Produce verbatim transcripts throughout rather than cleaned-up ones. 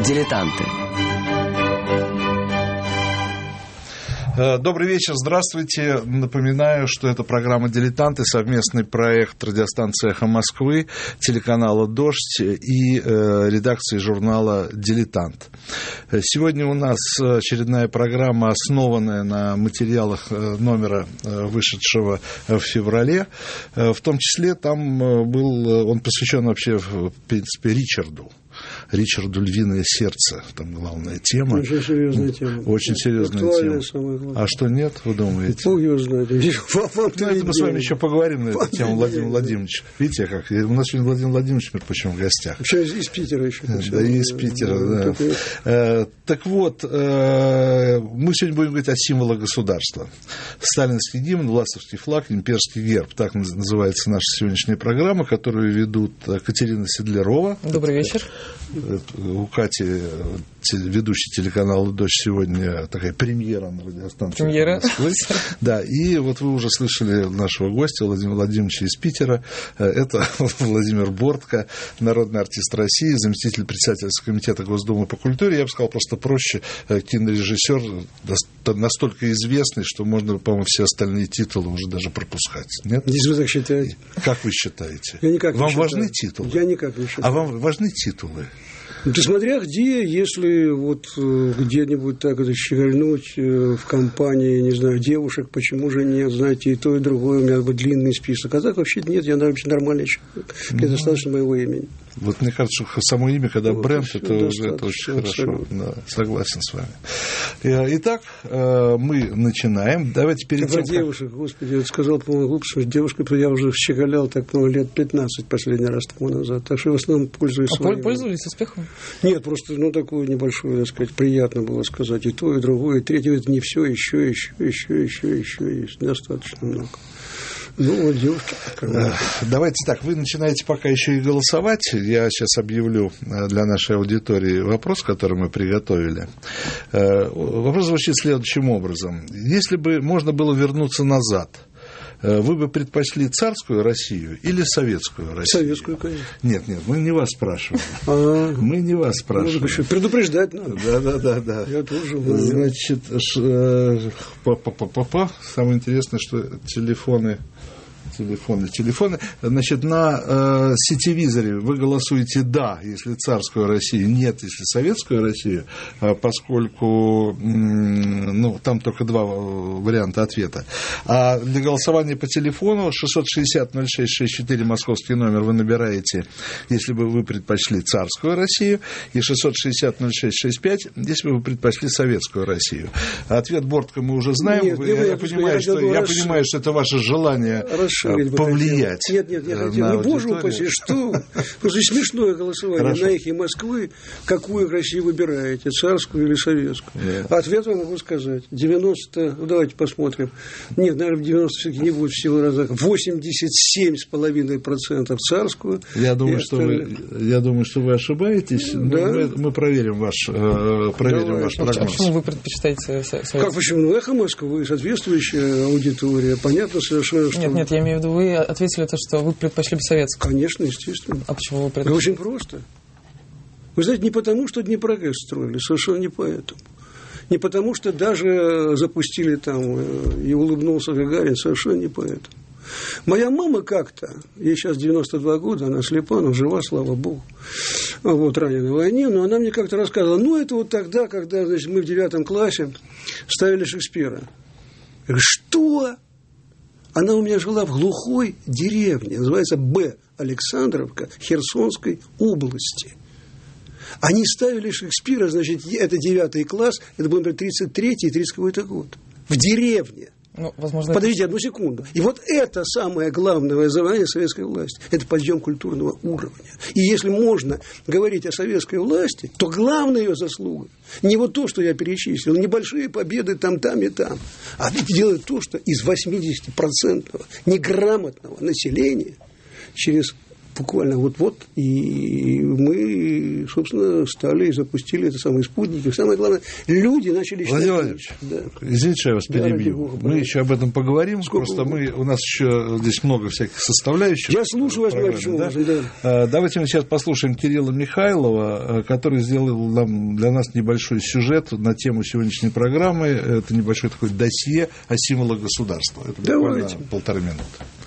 Дилетанты. Добрый вечер, здравствуйте. Напоминаю, что это программа «Дилетанты», совместный проект радиостанции «Эхо Москвы», телеканала «Дождь» и э, редакции журнала «Дилетант». Сегодня у нас очередная программа, основанная на материалах номера, вышедшего в феврале. В том числе там был, он посвящен вообще, в принципе, Ричарду. Ричарду «Львиное сердце». Там главная тема. Очень серьезная тема. Очень серьезная актуальная, тема. А что нет, вы думаете? Бог его знает. Ну, это мы с вами еще поговорим на эту тему, Владимир Владимирович. Видите, как? У нас сегодня Владимир Владимирович, между прочим, в гостях. Еще из Питера еще. Да, и из Питера, да. Так вот, мы сегодня будем говорить о символах государства. Сталинский гимн, власовский флаг, имперский герб. Так называется наша сегодняшняя программа, которую ведут Катерина Седлярова. Добрый вечер. У Кати, ведущей телеканала «Дождь», сегодня такая премьера на радиостанции премьера. Москвы. Да, и вот вы уже слышали нашего гостя Владимира Владимировича из Питера. Это Владимир Бортко, народный артист России, заместитель председательского комитета Госдумы по культуре. Я бы сказал, просто проще, кинорежиссер, настолько известный, что можно, по-моему, все остальные титулы уже даже пропускать. Нет? Если вы так считаете. Как вы считаете? Я никак не Вам считаю. важны титулы? Я никак не считаю. А вам важны титулы? Ну, смотря где, если вот где-нибудь так это щегольнуть в компании, не знаю, девушек, почему же нет, знаете, и то, и другое, у меня бы длинный список. А так вообще нет, я вообще нормальный человек. Mm-hmm. Мне достаточно моего имени. Вот мне кажется, что само имя, когда вот бренд, это уже это очень абсолютно. Хорошо. Да, согласен с вами. Итак, мы начинаем. Давайте перейдем. Про девушек, господи, я сказал, по-моему, глупо, что девушкой я уже щеголял так, по-моему, лет пятнадцать последний раз тому назад. Так что в основном пользуюсь а своим. Пользовались успехом? Нет, просто, ну, такое небольшое, так сказать, приятно было сказать и то, и другое, и третье, это не все, еще, еще, еще, еще, еще есть, достаточно много. Ну, вот девушки. Давайте так, вы начинаете пока еще и голосовать. Я сейчас объявлю для нашей аудитории вопрос, который мы приготовили. Вопрос звучит следующим образом. Если бы можно было вернуться назад, вы бы предпочли царскую Россию или советскую Россию? Советскую, конечно. Нет, нет, мы не вас спрашиваем. А-а-а. Мы не вас спрашиваем. Ну, предупреждать надо. Да, да, да, да. Я тоже. Значит, па-па-па-па-па. Самое интересное, что телефоны... Телефоны, телефоны. Значит, на э, сетевизоре вы голосуете «да», если царскую Россию, «нет», если советскую Россию, э, поскольку э, ну, там только два варианта ответа. А для голосования по телефону шестьсот шестьдесят ноль шесть шестьдесят четыре московский номер вы набираете, если бы вы предпочли царскую Россию, и шестьсот шестьдесят ноль шесть шестьдесят пять, если бы вы предпочли советскую Россию. Ответ Бортко мы уже знаем. Нет, вы, я, я, я, понимаю, я, что, я, я расш... понимаю, что это ваше желание повлиять. Нет, нет, я хотел, не боже упаси, что? Просто смешное голосование. Хорошо. На «Эхе Москвы» какую Россию выбираете, царскую или советскую? Yeah. Ответ вам могу сказать. девяносто, ну давайте посмотрим. Нет, наверное, девяносто все-таки не будет в силу раза. восемьдесят семь с половиной процентов царскую. Я думаю, что вы, я думаю, что вы ошибаетесь. Да? Мы, мы проверим ваш, э, проверим Давай. ваш прогноз. А почему вы предпочитаете советскую? Как почему? Ну, «Эхо Москвы», соответствующая аудитория. Понятно совершенно, что... Нет, нет, я имею в виду, вы ответили то, что вы предпочли бы советскую. Конечно, естественно. А почему вы предпочли? Да очень просто. Вы знаете, не потому, что Днепрогэс строили, совершенно не поэтому. Не потому, что даже запустили там и улыбнулся Гагарин, совершенно не поэтому. Моя мама как-то, ей сейчас девяносто два года, она слепа, но жива, слава богу, вот, ранена в войне, но она мне как-то рассказывала, ну, это вот тогда, когда, значит, мы в девятом классе ставили Шекспира. Я говорю, что? Она у меня жила в глухой деревне, называется Б. Александровка, Херсонской области. Они ставили Шекспира, значит, это девятый класс, это был, например, тридцать третий тридцать какой-то год. В деревне. Ну, возможно, Подождите это... одну секунду. И вот это самое главное задание советской власти. Это подъем культурного уровня. И если можно говорить о советской власти, то главная ее заслуга не вот то, что я перечислил, небольшие победы там, там и там, а делать то, что из восемьдесят процентов неграмотного населения через буквально вот-вот, и мы и, собственно, стали и запустили это самые спутники. Самое главное, люди начали считать... Владимир Владимирович, да. Извините, что я вас перебью. Да, мы еще об этом поговорим. Сколько Просто мы, у нас еще здесь много всяких составляющих. Я слушаю вас, почему. Да? Да. Давайте мы сейчас послушаем Кирилла Михайлова, который сделал нам, для нас небольшой сюжет на тему сегодняшней программы. Это небольшой такой досье о символах государства. Это буквально Давайте. полторы минуты.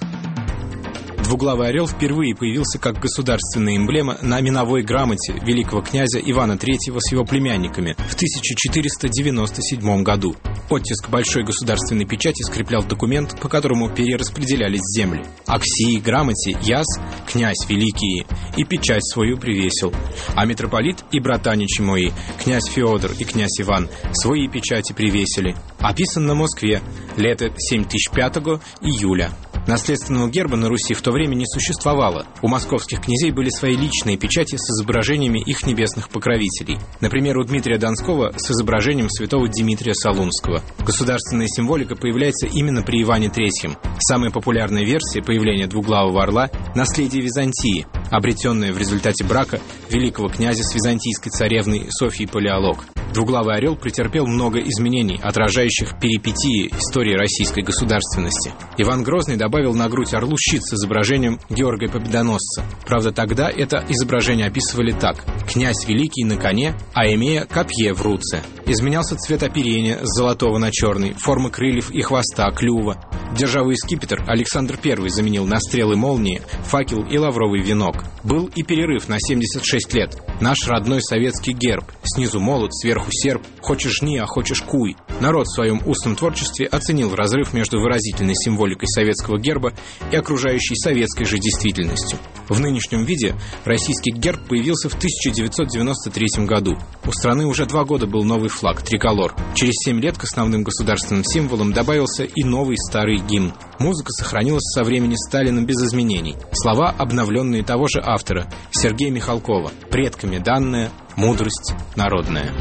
Двуглавый орел впервые появился как государственная эмблема на миновой грамоте великого князя Ивана Третьего с его племянниками в тысяча четыреста девяносто седьмом году. Оттиск большой государственной печати скреплял документ, по которому перераспределялись земли. А к сии грамоте яс, князь великий, и печать свою привесил. А митрополит и братаничи мои, князь Феодор и князь Иван, свои печати привесили. Описан на Москве, лето семь тысяч пятого июля. Наследственного герба на Руси в то время не существовало. У московских князей были свои личные печати с изображениями их небесных покровителей. Например, у Дмитрия Донского с изображением святого Дмитрия Солунского. Государственная символика появляется именно при Иване Третьем. Самая популярная версия появления двуглавого орла – наследие Византии, обретенное в результате брака великого князя с византийской царевной Софьей Палеолог. Двуглавый орел претерпел много изменений, отражающих перипетии истории российской государственности. Иван Грозный добавил на грудь орлу щит с изображением Георгия Победоносца. Правда, тогда это изображение описывали так: «Князь великий на коне, а имея копье в руце». Изменялся цвет оперения с золотого на черный, формы крыльев и хвоста, клюва. Державый скипетр Александр Первый заменил на стрелы молнии, факел и лавровый венок. Был и перерыв на семьдесят шесть лет. Наш родной советский герб. Снизу молот, сверху серп. Хочешь жни, а хочешь куй. Народ в своем устном творчестве оценил разрыв между выразительной символикой советского герба и окружающей советской же действительностью. В нынешнем виде российский герб появился в тысяча девятьсот девяносто третьем году. У страны уже два года был новый флаг – триколор. Через семь лет к основным государственным символам добавился и новый старый гимн. Музыка сохранилась со времени Сталина без изменений. Слова, обновленные того же автора – Сергея Михалкова. «Предками данная, мудрость народная».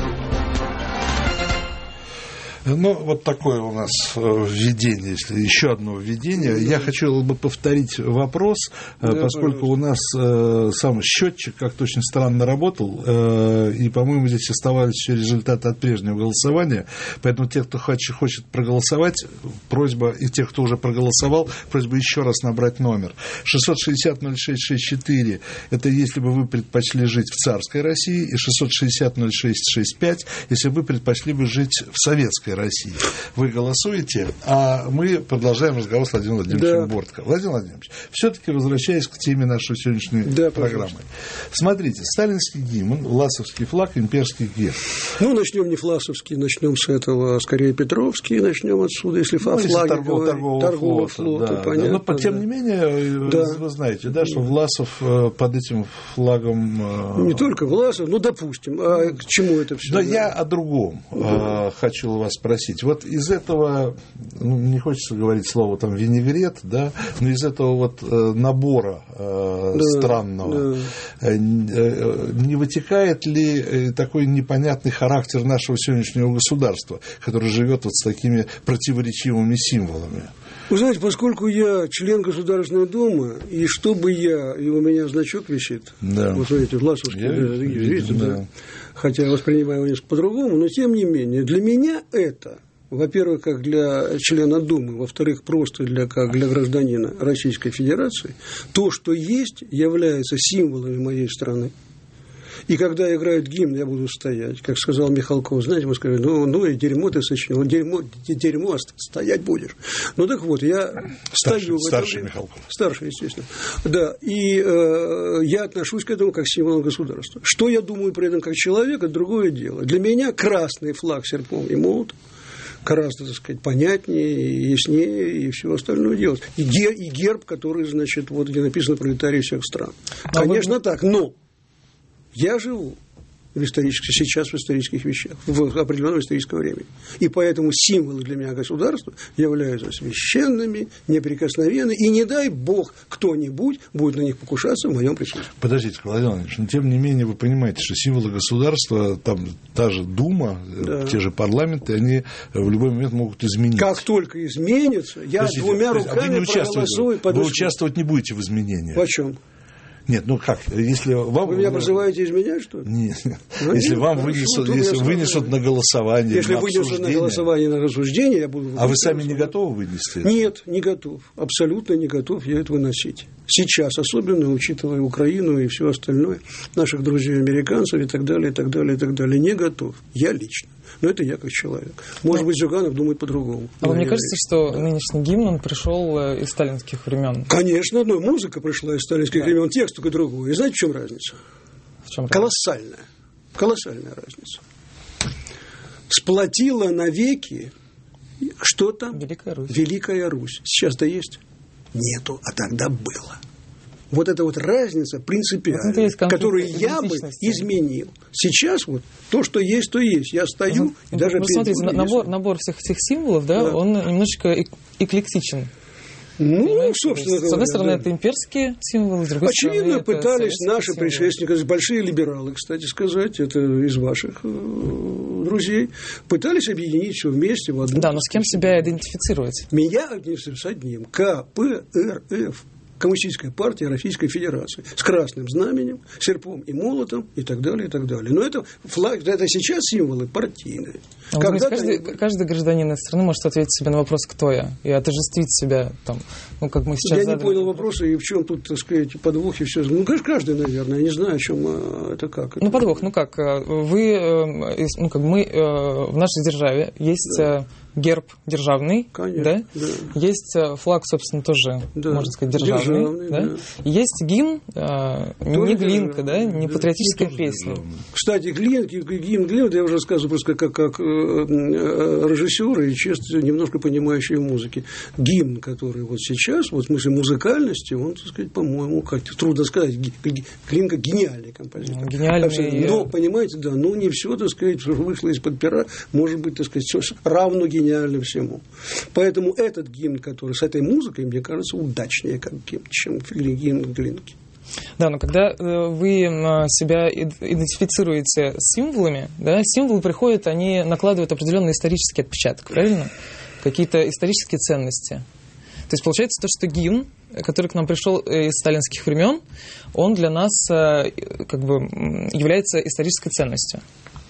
Ну, вот такое у нас введение, если еще одно введение. Да. Я хочу бы повторить вопрос, да, поскольку пожалуйста. У нас э, сам счетчик как-то очень странно работал, э, и, по-моему, здесь оставались еще результаты от прежнего голосования, поэтому те, кто хочет, хочет проголосовать, просьба, и тех, кто уже проголосовал, просьба еще раз набрать номер. шестьсот шестьдесят ноль шесть шестьдесят четыре, это если бы вы предпочли жить в царской России, и шестьсот шестьдесят ноль шесть шестьдесят пять, если бы вы предпочли бы жить в советской России. Вы голосуете, а мы продолжаем разговор с Владимиром Владимировичем да. Бортко. Владимир Владимирович, все-таки возвращаясь к теме нашей сегодняшней да, программы. Пожалуйста. Смотрите, сталинский гимн, власовский флаг, имперский герб. Ну, начнем не власовский, начнем с этого, а скорее Петровский, начнем отсюда, если ну, флаги торгового, торгового, торгового флота, флота да, понятно. Да. Но, тем да. не менее, да. вы знаете, да, что Власов под этим флагом... Не только Власов, ну, допустим. А к чему это все? Да, да? Я о другом да. хочу вас спросить. Вот из этого, ну, не хочется говорить слово там винегрет, да, но из этого вот набора э, да, странного да. не вытекает ли такой непонятный характер нашего сегодняшнего государства, которое живет вот с такими противоречивыми символами? Вы знаете, поскольку я член Государственной Думы, и чтобы я, и у меня значок висит, да. вот смотрите, Власовский, я, да, видите, да. да. хотя я воспринимаю его несколько по-другому, но тем не менее, для меня это, во-первых, как для члена Думы, во-вторых, просто для, как для гражданина Российской Федерации, то, что есть, является символами моей страны. И когда играют гимн, я буду стоять. Как сказал Михалков, знаете, мы сказали, ну, ну и дерьмо ты сочинил, дерьмо, дерьмо, стоять будешь. Ну так вот, я старший, стою в этом старший Михалков. Старший, естественно. Да, и э, я отношусь к этому как к символу государства. Что я думаю при этом как человек, это другое дело. Для меня красный флаг серпом и молотом гораздо, так сказать, понятнее, яснее и все остальное делать. И, гер, и герб, который, значит, вот где написано «Пролетарии всех стран». А Конечно, вы... так, но я живу в исторических, сейчас в исторических вещах, в определенном историческом времени. И поэтому символы для меня государства являются священными, неприкосновенными, и не дай бог кто-нибудь будет на них покушаться в моем присутствии. Подождите, Владимир Владимирович, но тем не менее вы понимаете, что символы государства, там та же Дума, да. те же парламенты, они в любой момент могут измениться. Как только изменится, я Подождите, двумя руками а вы не проголосую. Вы участвовать не будете в изменениях. Почем? Нет, ну как, если вам... Вы меня призываете изменять, что ли? Нет, Ну, если нет, вам хорошо, вынесут, тут если я вынесут сразу- на голосование, Если на вынесут на обсуждение, голосование, на рассуждение, я буду... а вы сами не готовы вынести это? Нет, не готов. Абсолютно не готов я это выносить. Сейчас, особенно учитывая Украину и все остальное, наших друзей-американцев и так далее, и так далее, и так далее. Не готов. Я лично. Но это я как человек. Может быть, Зюганов думает по-другому. А вам не Я кажется, что нынешний гимн, он пришел э, из сталинских времен? Конечно, одной музыка пришла из сталинских Да. времен, текст только другой. И знаете, в чем разница? В чем Колоссальная. Колоссальная разница. Сплотила навеки что там? Великая Русь. Великая Русь. Сейчас-то есть? Нету, а тогда было. Вот эта вот разница принципиальная, Вот это есть конфликт которую я бы идентичности. изменил. Сейчас вот то, что есть, то есть. Я стою Ну, и даже вы перед смотрите, Богом набор, несу. набор всех этих символов, да, Да. он немножечко эк- эклектичен. Ну, Понимаете? собственно То есть, говоря, с одной стороны, да. это имперские символы, с другой Очевидно, стороны, это пытались советские наши символы. предшественники, большие либералы, кстати сказать, это из ваших э, друзей, пытались объединить все вместе в одну. Да, но с кем себя идентифицировать? Меня отнесли с одним. ка пэ эр эф. Коммунистическая партия Российской Федерации с красным знаменем, серпом и молотом и так далее, и так далее. Но это флаг, это сейчас символы партийные. А вы думаете, Когда-то каждый, они- каждый гражданин этой страны может ответить себе на вопрос, кто я, и отождествить себя, там, ну, как мы сейчас Я не задали. понял вопроса, и в чем тут, так сказать, подвох и все. Ну, конечно, каждый, наверное, я не знаю, о чем а, это как. Ну, подвох, ну как, э, вы, э, из- ну, как мы, э, в нашей державе есть э, герб державный, Конечно, да? да. Есть э, флаг, собственно, тоже, Да, можно сказать, державный, державный, да? да. И есть гимн, э, не Глинка, да, державный, не да. патриотическая Тоже песня. державный. Кстати, Глинки, гимн Глинки, я уже рассказывал просто как, как э, э, режиссер и честно немножко понимающий в музыке. Гимн, который вот сейчас, вот в смысле музыкальности, он, так сказать, по-моему, как трудно сказать, Ги- Ги- Глинка гениальный композитор. Ну, гениальный, Абсолютно. Но, понимаете, да, ну не все, так сказать, что вышло из-под пера, может быть, так сказать, всё равно гениально всему. Поэтому этот гимн, который с этой музыкой, мне кажется, удачнее как гимн, чем гимн Глинки. Да, но когда э, вы э, себя ид- идентифицируете с символами, да, символы приходят, они накладывают определенный исторический отпечаток, правильно? Какие-то исторические ценности. То есть получается то, что гимн, который к нам пришел из сталинских времен, он для нас э, как бы м, является исторической ценностью.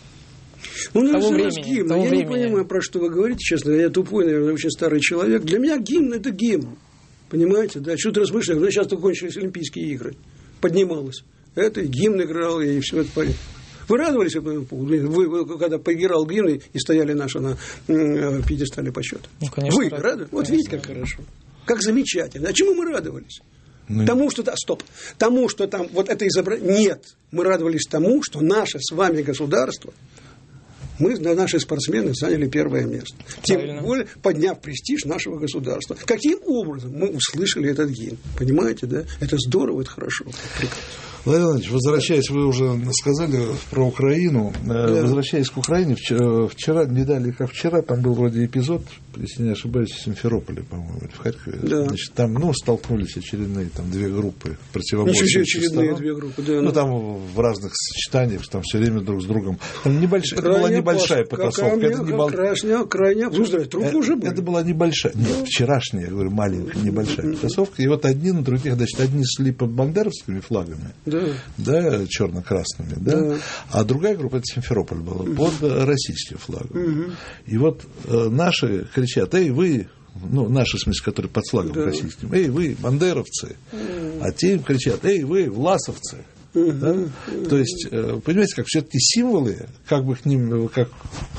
Ну, ну, Того у нас времени, гимн. того Я времени. не понимаю, про что вы говорите, честно. Я тупой, наверное, очень старый человек. Для меня гимн – это гимн. Понимаете, да? Что-то размышляю. Ну, сейчас только кончились Олимпийские игры. Поднималось. Это и гимн играл, и все это порядке. Вы радовались этому поводу? Вы, вы, когда поиграл гимн и стояли наши на м, пьедестале почета? Ну, конечно, Вы рад- радовались? Вот конечно, видите, как хорошо. Как замечательно. А чему мы радовались? Ну, Тому, что... Да, стоп. Тому, что там вот это изображение... Нет. Мы радовались тому, что наше с вами государство, мы, наши спортсмены, заняли первое место. Правильно. Тем более, подняв престиж нашего государства. Каким образом мы услышали этот гимн? Понимаете, да? Это здорово, это хорошо. Прекрасно. Владимир Владимирович, возвращаясь, вы уже сказали про Украину. Да. Возвращаясь к Украине, вчера, вчера, не далее, как вчера, там был вроде эпизод, если не ошибаюсь, в Симферополе, по-моему, в Харькове. Да. Значит, там, ну, столкнулись очередные там две группы Ничего противоборствующих себе, очередные сторон. две группы. Да, Ну, там в разных сочетаниях, там все время друг с другом. Там небольшая, это была крайняя небольшая пас- потасовка. крайняя- Это не бол- крайняя, крайняя, слушай, трудно это, уже было. это была небольшая, нет, вчерашняя, я говорю, маленькая, небольшая потасовка. И вот одни на других, значит, одни шли под бандеровскими флагами, Да. да, черно-красными, да? Да. А другая группа, это Симферополь была, под российским флагом. И вот э, наши кричат: эй, вы, ну, наши, в смысле, которые под флагом Да. российским, эй, вы, бандеровцы, а те им кричат: эй, вы, власовцы. Да? То есть, э, понимаете, как все-таки символы, как бы к ним, как,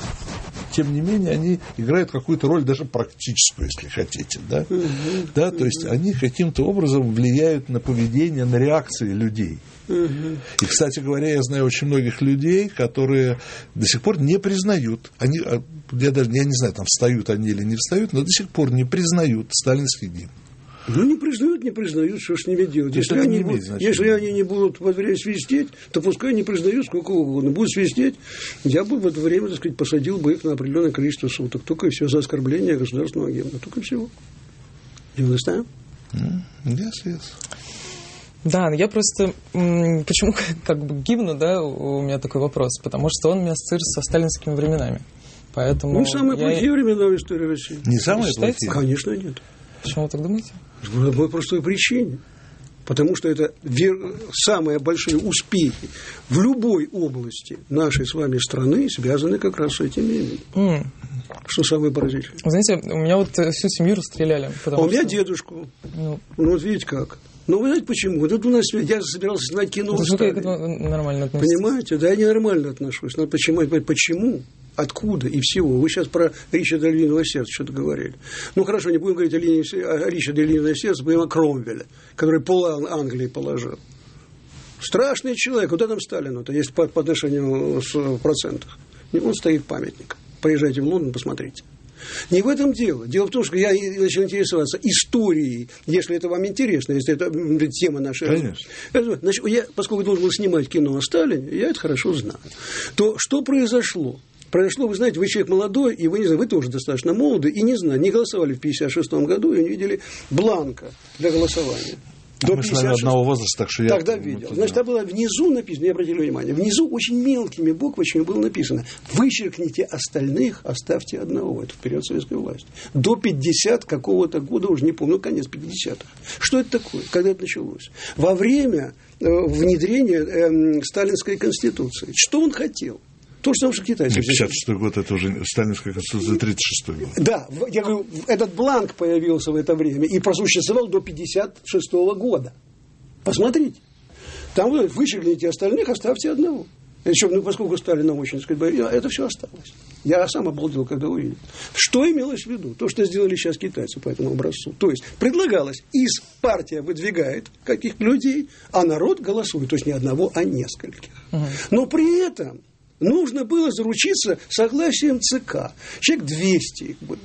тем не менее, они играют какую-то роль, даже практическую, если хотите, да? Да, то есть они каким-то образом влияют на поведение, на реакции людей. И, кстати говоря, я знаю очень многих людей, которые до сих пор не признают, они, я даже я не знаю, там встают они или не встают, но до сих пор не признают сталинский гимн. Ну, не признают, не признают, что ж с ними делать. Это Если не они, имеет будут, значения. если они не будут во время свистеть, то пускай не признают сколько угодно. Будут свистеть, я бы в это время, так сказать, посадил бы их на определенное количество суток. Только и все за оскорбление государственного гимна. Только и всего. You understand? Yes, yes. Да, я просто... м, Почему как бы гимну, да, у меня такой вопрос? Потому что он меня ассоциирует со сталинскими временами. Поэтому Ну, самые я- плохие времена в истории России. Не самые Считаете? плохие. Конечно, нет. Почему вы так думаете? По одной простой причине. Потому что это самые большие успехи в любой области нашей с вами страны связаны как раз с этим именем. Mm. Что самое поразительное. Знаете, у меня вот всю семью расстреляли. А у меня что... дедушку. Ну. ну, вот видите как. Ну, вы знаете почему? Вот у нас, я собирался снимать кино. Вы к этому нормально относитесь? Понимаете? Да, я ненормально отношусь. Но почему? Почему? Откуда и всего? Вы сейчас про Ричарда Львиного сердца что-то говорили. Ну, хорошо, не будем говорить о, линии, о Ричарде Львиного сердца, будем о Кромвеле, который пол Англии положил. Страшный человек. Вот этом Сталину-то есть по, по отношению с, в процентах. Он стоит памятник. Приезжайте в Лондон, посмотрите. Не в этом дело. Дело в том, что я начал интересоваться историей, если это вам интересно, если это тема нашей. Конечно. Значит, я, поскольку должен был снимать кино о Сталине, я это хорошо знаю. То что произошло? Произошло, вы знаете, вы человек молодой, и вы не знаете, вы тоже достаточно молоды, и не знаю, не голосовали в пятьдесят шестом году, и не видели бланка для голосования. До мы с вами одного возраста, так что я... Тогда видел. Значит, там было внизу написано, не обратили внимания, внизу очень мелкими буквочками было написано: вычеркните остальных, оставьте одного. Это в период советской власти. До пятидесятого какого-то года, уже не помню, ну, конец пятидесятых. Что это такое? Когда это началось? Во время э, внедрения э, сталинской конституции. Что он хотел? То, что что китайцы. пятьдесят шестой год, это уже сталинская конституция, тридцать шестой год. Да, я говорю, этот бланк появился в это время и просуществовал до пятьдесят шестого года. Посмотрите. Там вы вычеркните остальных, оставьте одного. Еще, ну, поскольку Сталина очень, так сказать, это все осталось. Я сам обалдел, когда увидел. Что имелось в виду? То, что сделали сейчас китайцы по этому образцу. То есть, предлагалось, из партия выдвигает каких-то людей, а народ голосует. То есть, не одного, а нескольких. Угу. Но при этом нужно было заручиться согласием ЦК. Человек двести их было.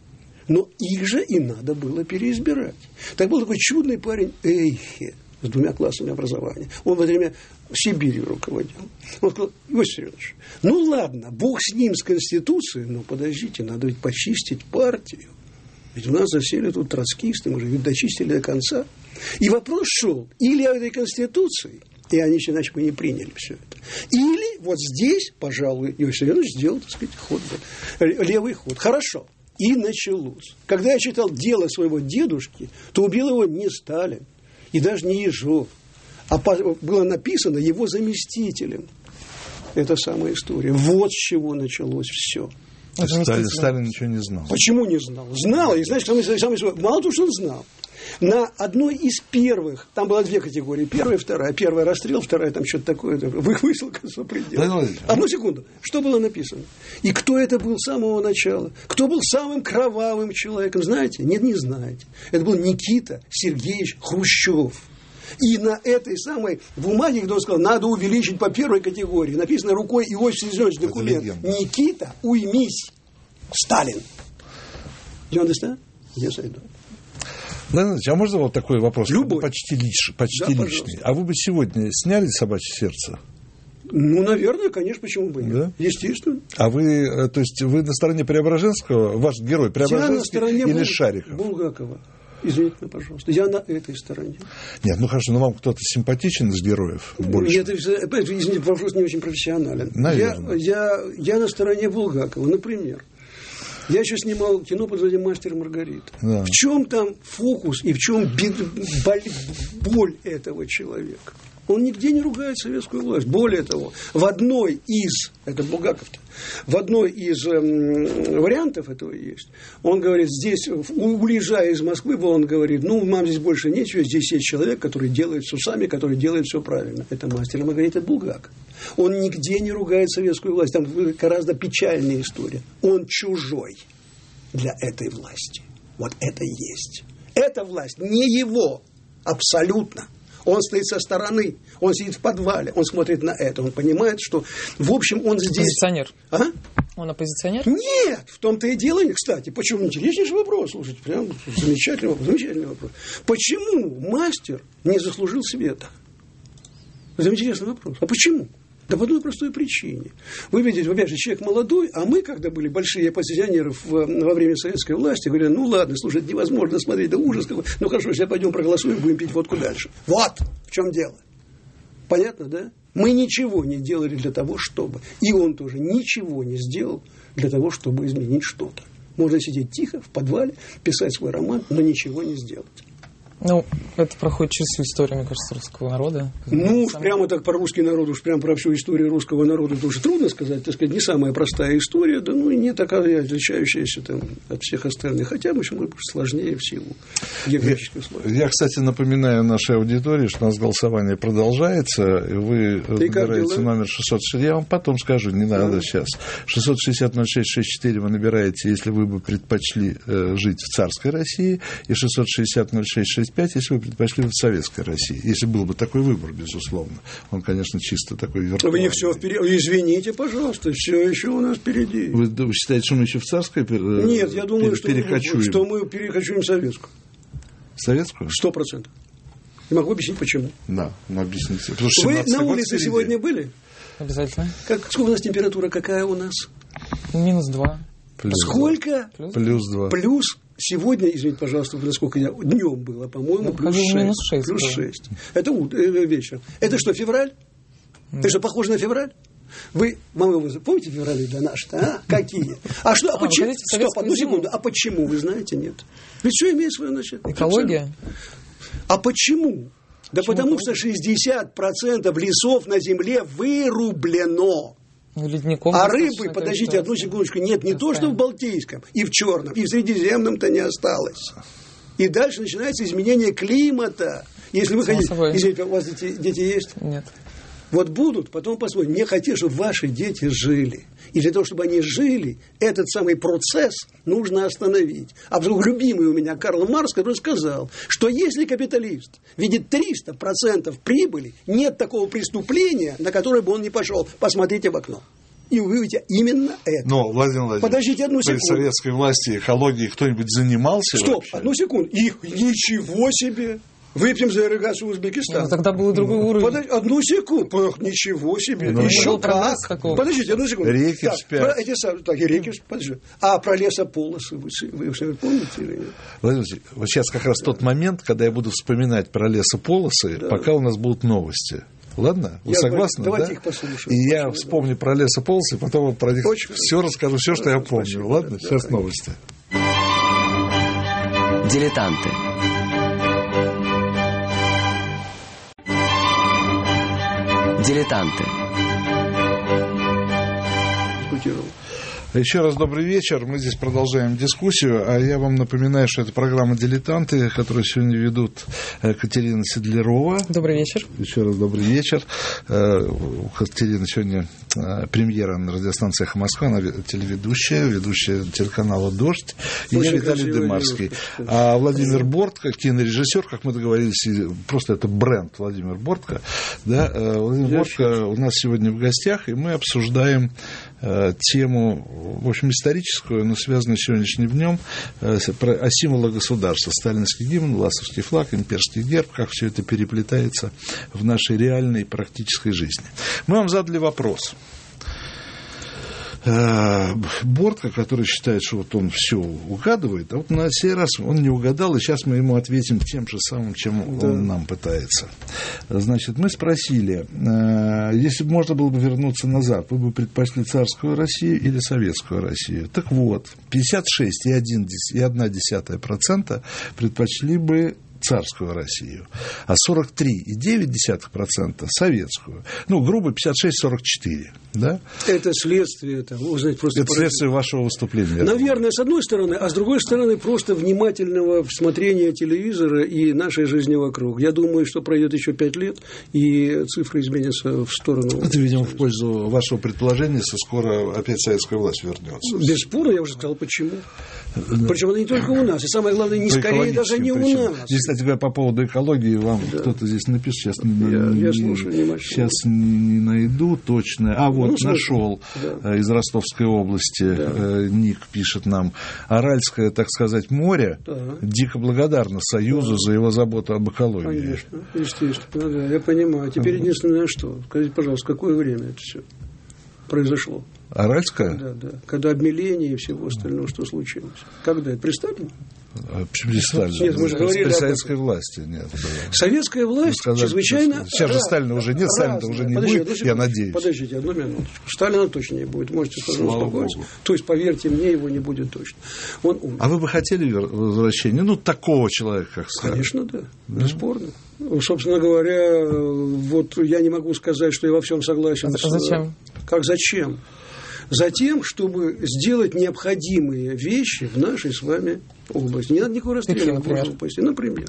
Но их же и надо было переизбирать. Так был такой чудный парень Эйхе с двумя классами образования. Он в это время Сибирью руководил. Он сказал: Иосиф Виссарионович, ну ладно, бог с ним, с Конституцией, но подождите, надо ведь почистить партию. Ведь у нас засели тут троцкисты, мы же ведь дочистили до конца. И вопрос шел или о этой Конституции, и они иначе бы не приняли все это. Или вот здесь, пожалуй, Иосиф Виссарионович сделал, так сказать, ход, левый ход. Хорошо. И началось. Когда я читал дело своего дедушки, то убил его не Сталин, и даже не Ежов, а было написано его заместителем. Это самая история. Вот с чего началось все. Сталин, Сталин ничего не знал. Почему не знал? Знал. И знаете, самое, самое, мало того, что он знал. На одной из первых, там было две категории, первая и вторая. Первая расстрел, вторая там что-то такое, высылка за предел. Одну секунду. Что было написано? И кто это был с самого начала? Кто был самым кровавым человеком? Знаете? Нет, не знаете. Это был Никита Сергеевич Хрущев. И на этой самой бумаге, где он сказал, надо увеличить по первой категории, написано рукой Иосифа Виссарионовича документ. Никита, уймись. Сталин. You understand? Yes, I do. Да, а можно вот такой вопрос? Любой. Почти, лич, почти да, личный. А вы бы сегодня сняли «Собачье сердце»? Ну, наверное, конечно, почему бы нет. Да? Естественно. А вы, то есть, вы на стороне Преображенского, ваш герой Преображенский или Бул... Шариков? Булгакова. Извините, пожалуйста. Я на этой стороне. Нет, ну хорошо, но вам кто-то симпатичен из героев больше? Нет, извините, вопрос не очень профессионален. Наверное. Я, я, я на стороне Булгакова, например. Я еще снимал кино под названием «Мастер и Маргарита». Да. В чем там фокус и в чем боль, боль этого человека? Он нигде не ругает советскую власть. Более того, в одной из, это Булгаков-то, в одной из эм, вариантов этого есть, он говорит, здесь, уезжая из Москвы, он говорит, ну, нам здесь больше нечего, здесь есть человек, который делает с усами, который делает все правильно. Это «Мастер и Маргарита» Булгаков. Он нигде не ругает советскую власть. Там гораздо печальная история. Он чужой для этой власти. Вот это и есть. Эта власть не его. Абсолютно. Он стоит со стороны. Он сидит в подвале. Он смотрит на это. Он понимает, что, в общем, он здесь... Оппозиционер. А? Он оппозиционер? Нет. В том-то и дело. Кстати, почему? Интереснейший вопрос. Слушайте, прям замечательный вопрос. Замечательный вопрос. Почему мастер не заслужил света? Это интересный вопрос. А почему? Да по одной простой причине. Вы видите, опять же, человек молодой, а мы, когда были большие оппозиционеры в, во время советской власти, говорили, ну ладно, слушай, это невозможно смотреть, да ужас какой. Ну хорошо, сейчас пойдем проголосуем, будем пить водку дальше. Вот в чем дело. Понятно, да? Мы ничего не делали для того, чтобы. И он тоже ничего не сделал для того, чтобы изменить что-то. Можно сидеть тихо в подвале, писать свой роман, но ничего не сделать. Ну, это проходит через всю историю, мне кажется, русского народа. Ну, уж Сам... прямо так про русский народ, уж прямо про всю историю русского народа, это уже трудно сказать, так сказать, не самая простая история, да, ну, и не такая отличающаяся там от всех остальных, хотя, в общем, может быть, сложнее в силу географических условий. Я, кстати, напоминаю нашей аудитории, что у нас голосование продолжается, и вы Ты набираете номер шестьсот шестьдесят, я вам потом скажу, не надо да. сейчас, шестьсот шестьдесят ноль шесть шестьдесят четыре вы набираете, если вы бы предпочли э, жить в царской России, и шестьсот шестьдесят ноль шесть шестьдесят пять, если вы предпочли в советской России. Если был бы такой выбор, безусловно. Он, конечно, чисто такой виртуальный. Вы все впереди. Извините, пожалуйста, все еще у нас впереди. Вы, вы считаете, что мы еще в царской перекочуем? Нет, я думаю, что, что мы перекочуем в советскую. В советскую? Сто процентов. Я могу объяснить, почему. Да, ну объясните. Вы на улице сегодня были? Обязательно. Как, сколько у нас температура? Какая у нас? Минус два. Плюс Сколько? Плюс, Плюс два. Плюс сегодня, извините, пожалуйста, насколько я днем было, по-моему, ну, плюс шесть. Минус шесть. Плюс шесть. Это утро, вечер. Это что, февраль? Mm. Это что, похоже на февраль? Вы, мама, вы помните феврали для наших-то, а? Какие? А что, а, а почему? Стоп, одну секунду. А почему, вы знаете, нет? Ведь все имеет свое начало. Экология? А почему? Да почему потому экология? Что шестьдесят процентов лесов на земле вырублено. Ну, ледником а рыбы, подождите одну секундочку, нет, не то, что в Балтийском, и в Черном, и в Средиземном-то не осталось. И дальше начинается изменение климата. Если вы хотите... Извините, у вас дети, дети есть? Нет. Вот будут, потом посмотрим. Мне хотелось, чтобы ваши дети жили. И для того, чтобы они жили, этот самый процесс нужно остановить. А вдруг любимый у меня Карл Маркс, который сказал, что если капиталист видит триста процентов прибыли, нет такого преступления, на которое бы он не пошел. Посмотрите в окно. И вы увидите именно это. Но, Владимир Владимирович, подождите одну секунду. При советской власти экологией кто-нибудь занимался? Стоп, вообще? Одну секунду. И, ничего себе! Выпьем за ирригацию Узбекистана. Ну, тогда был другой уровень. Подожди, одну секунду. Ничего себе. Ну, еще как. Подождите, одну секунду. Реки так, вспять. Про эти, так, и реки подожди. А про лесополосы вы, вы, вы помните или нет? Владимир, вот сейчас как раз тот момент, когда я буду вспоминать про лесополосы, да. пока у нас будут новости. Ладно? Вы я согласны? Давайте да? их послушаем. И я вспомню да. про лесополосы, потом про них Очень все хорошо. расскажу, все, что да, я помню. Спасибо. Ладно? Да, сейчас да, новости. Дилетанты. Дилетанты. Еще раз добрый вечер. Мы здесь продолжаем дискуссию. А я вам напоминаю, что это программа «Дилетанты», которую сегодня ведут Катерина Седлерова. Добрый вечер. Еще раз добрый вечер. У Катерины сегодня премьера на радиостанции «Эхо Москва». Она телеведущая, ведущая телеканала «Дождь». И я Виталий Дымарский. А Владимир Бортко, кинорежиссер, как мы договорились, просто это бренд Владимир Бортко. Да? Владимир я Бортко считаю. У нас сегодня в гостях, и мы обсуждаем тему, в общем, историческую, но связанную с сегодняшним днем, о символах государства. Сталинский гимн, ластовский флаг, имперский герб, как все это переплетается в нашей реальной практической жизни. Мы вам задали вопрос. Бортко, который считает, что вот он все угадывает, а вот на сей раз он не угадал, и сейчас мы ему ответим тем же самым, чем да. он нам пытается. Значит, мы спросили, если бы можно было бы вернуться назад, вы бы предпочли царскую Россию или советскую Россию? Так вот, пятьдесят шесть и одна десятая процента предпочли бы царскую Россию, а сорок три и девять десятых процента советскую. Ну, грубо пятьдесят шесть сорок четыре. Да? Это следствие, там, узнать просто... Это следствие вашего выступления. Наверное, с одной стороны, а с другой стороны, просто внимательного смотрения телевизора и нашей жизни вокруг. Я думаю, что пройдет еще пять лет, и цифры изменятся в сторону... Это, видимо, в пользу вашего предположения, что скоро опять советская власть вернется. Бесспорно, я уже сказал, почему. Причем она не только у нас, и самое главное, не скорее даже не причем. у нас. Здесь, кстати говоря, по поводу экологии, вам да. кто-то здесь напишет, сейчас, я, не, я слушаю, сейчас не, не найду точно. А вот ну, нашел да. из Ростовской области, да. Ник пишет нам, Аральское, так сказать, море да. дико благодарно Союзу да. за его заботу об экологии. Конечно, естественно, да, я понимаю. Теперь единственное, что, скажите, пожалуйста, какое время это все произошло? Аральское? Да, да. Когда обмеление и всего остального, что случилось. Когда? Это при Сталине? А почему не Сталин? Нет, мы же говорили При об советской власти нет. Было. Советская власть сказали, чрезвычайно... Сейчас же Сталина уже нет, Сталина уже не Подождите, будет, я надеюсь. Подождите, одну минуту. Сталина точно не будет, можете сразу Слава успокоиться. Богу. То есть, поверьте мне, его не будет точно. Он умер. А вы бы хотели возвращения, ну, такого человека, как Сталин? Конечно, да, бесспорно. Ну, собственно говоря, вот я не могу сказать, что я во всем согласен. А зачем? Как зачем? Затем, чтобы сделать необходимые вещи в нашей с вами области. Не надо никакого расстрела. Например? Например.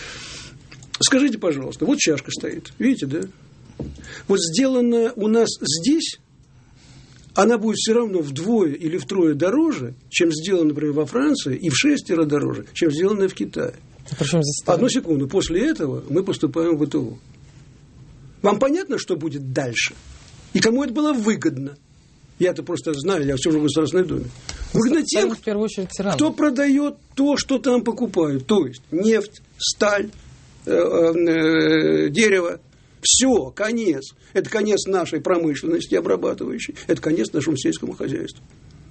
Скажите, пожалуйста, вот чашка стоит. Видите, да? Вот сделанная у нас здесь, она будет все равно вдвое или втрое дороже, чем сделана, например, во Франции, и в шестеро дороже, чем сделанная в Китае. А при чем здесь Сталин? Одну секунду. После этого мы поступаем в ВТО. Вам понятно, что будет дальше? И кому это было выгодно? Я-то просто знаю, я все же в Государственной Думе. Выгодно тем, в первую очередь, тиран. кто продает то, что там покупают. То есть нефть, сталь, э, э, дерево. Все, конец. Это конец нашей промышленности обрабатывающей. Это конец нашему сельскому хозяйству.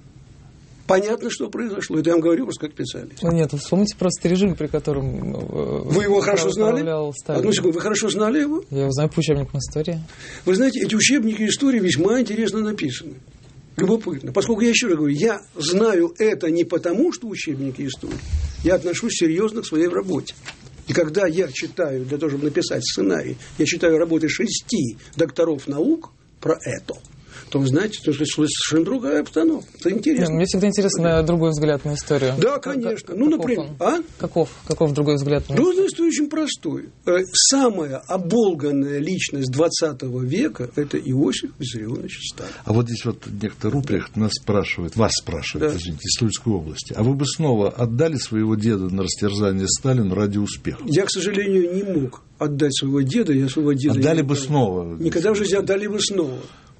Понятно, что произошло. Это я вам говорю просто как специалист. Ну, нет, вы вспомните просто режим, при котором вы его хорошо знали? Сталин. Одну секунду, вы хорошо знали его? Я его знаю по учебникам истории. Вы знаете, эти учебники истории весьма интересно написаны. Любопытно. Поскольку я еще раз говорю, я знаю это не потому, что учебники истории. Я отношусь серьезно к своей работе. И когда я читаю, для того, чтобы написать сценарий, я читаю работы шести докторов наук про это, то вы знаете, то есть совершенно другая обстановка. Это интересно. Нет, мне всегда интересно другой взгляд на историю. Да, конечно. Как, ну, каков например, он? а? Каков? Каков другой взгляд на историю? Другой взгляд очень простой. Самая оболганная личность двадцатого века – это Иосиф Виссарионович Сталин. А вот здесь вот некто Рупрехт нас спрашивает, вас спрашивает, да. Извините, из Тульской области. А вы бы снова отдали своего деда на растерзание Сталину ради успеха? Я, к сожалению, не мог отдать своего деда. Я своего деда отдали не бы снова? Никогда в жизни отдали бы снова.